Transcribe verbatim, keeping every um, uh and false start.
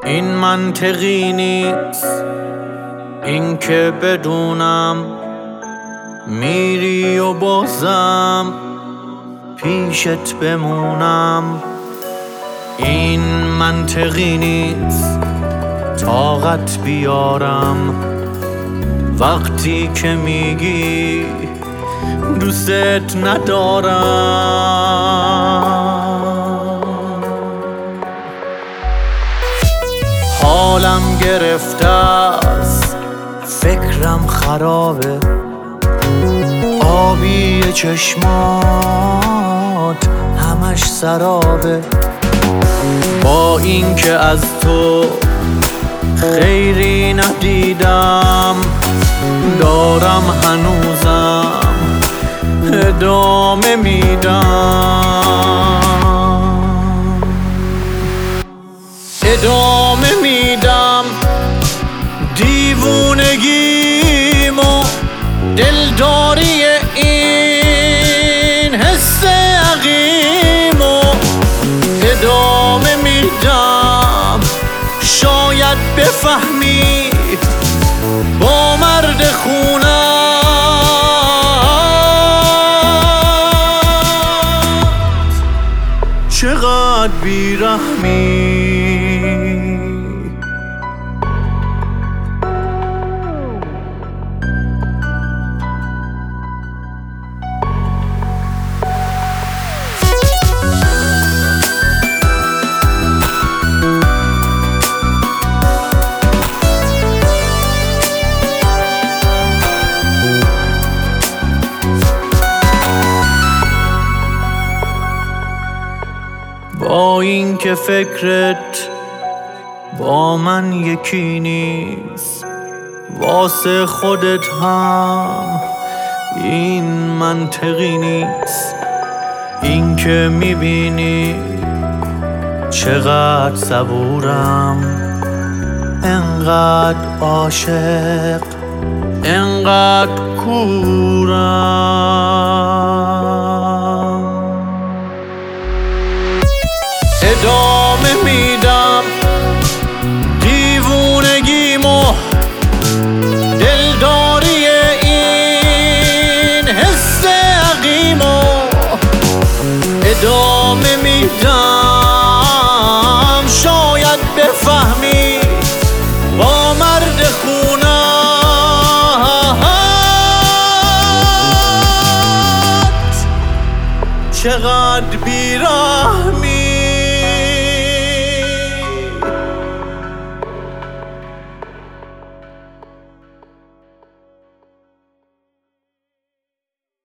این منطقی نیست این که بدونم میری و بازم پیشت بمونم. این منطقی نیست طاقت بیارم وقتی که میگی دوست ندارم. حالم گرفته است فکرم خرابه، آبی چشمات همش سرابه. با این که از تو خیری ندیدم دارم هنوزم ادامه میدم ادامه میدم دیوونگیمو، دلداری این حس عقیمو ادامه میدم. شاید بفهمی با مرد خونت چقدر بیرحمی. با این که فکرت با من یکی نیست، واسه خودت هم این منطقی نیست. این که میبینی چقدر صبورم، انقدر عاشق، انقدر کورم. ادامه میدم دیوونگیمو، دلداری این حس عقیمو ادامه میدم. شاید بفهمی با مرد خونت چقدر